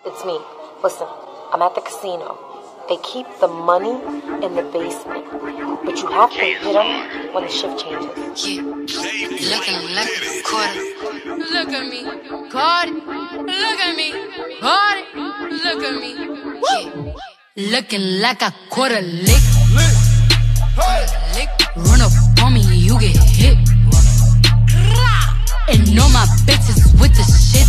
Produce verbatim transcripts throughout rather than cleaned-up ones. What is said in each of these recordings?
It's me. Listen, I'm at the casino. They keep the money in the basement, but you have to hit them when the shift changes. Yeah, looking like a quarter. Look at me, caught it. Look at me, caught it. Look at me, yeah, looking like a quarter lick. Lick, run up on me, you get hit. And all my bitches with the shit.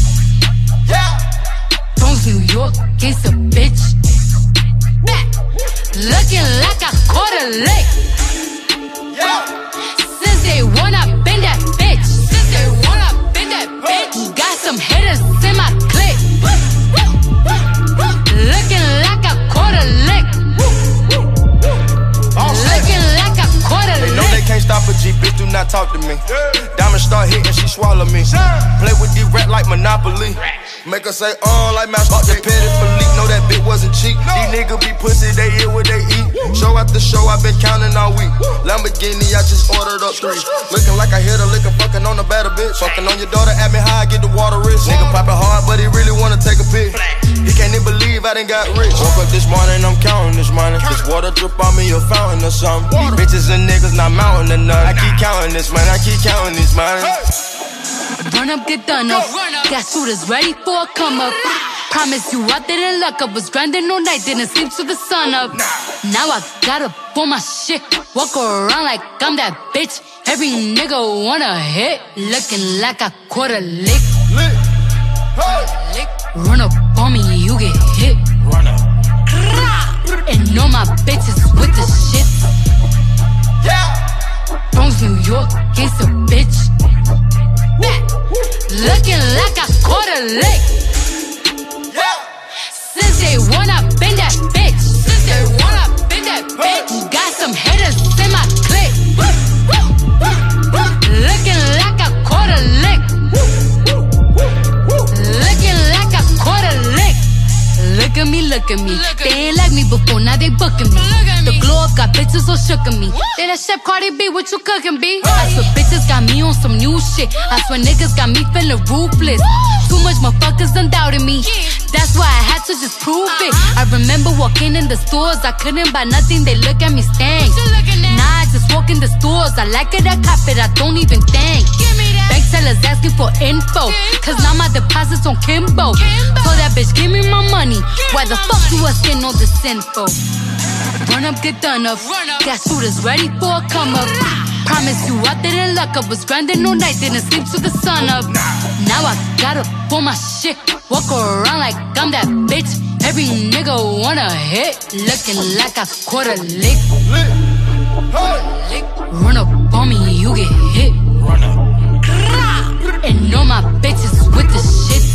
Bronx, New York, gangsta bitch. Looking like a quarter lick. Since they wanna bend that bitch. Since they wanna bend that bitch. Got some hitters in my clip. Looking like a quarter lick. Looking like a quarter lick. They know they can't stop a G, bitch, do not talk to me. Diamond start hitting, she swallow me. Play with the rat like Monopoly. Make her say, oh, like Master. Fuck the petty Philippe, know that bitch wasn't cheap. These niggas be pussy, they eat what they eat. Show after show, I've been counting all week. Lamborghini, I just ordered up three. Looking like I hit a liquor, fucking on a better bitch. Fucking on your daughter, at me high, get the water rich. Nigga popping hard, but he really wanna take a pic. He can't even believe I done got rich. Woke up this morning, I'm counting this money. This water drip on me, a fountain or something. Bitches and niggas not mounting or nothing. I keep counting this money, I keep counting this money. Run up, get done up. Got shooters ready for a come up. Promise you I didn't luck up. Was grinding all night, didn't sleep till the sun up. Now I gotta pull my shit. Walk around like I'm that bitch. Every nigga wanna hit. Looking like a quarter lick. Run up on me, you get hit. Run up. And all my bitches with the shit. Bronx, New York, gangsta bitch. Looking like a quarter lick. Since they wanna bend that bitch. Since they wanna bend that bitch. Got some hitters in my clip. Looking like a quarter lick. Looking like a quarter lick. Look at me, look at me. They ain't like me before, now they booking me. The glow up got bitches so shook at me. They that Chef Cardi B, what you cooking, B? I swear bitches got me on some new shit. I swear niggas got me feeling ruthless. Too much motherfuckers done doubted me. That's why I had to just prove it. I remember walking in the stores, I couldn't buy nothing, they look at me stank. Nah, I just walk in the stores, I like it, I cop it, I don't even think. Bank tellers asking for info, cause now my deposits on Kimbo. So that bitch, give me my money. Why the fuck you asking all this info? Run up, get done up. Got shooters ready for a come up. Promise you I didn't luck up. Was grinding all night, didn't sleep till the sun up. Now I gotta pull my shit. Walk around like I'm that bitch. Every nigga wanna hit. Looking like a quarter lick. Run up on me, you get hit. Run up. And all my bitches with the shit.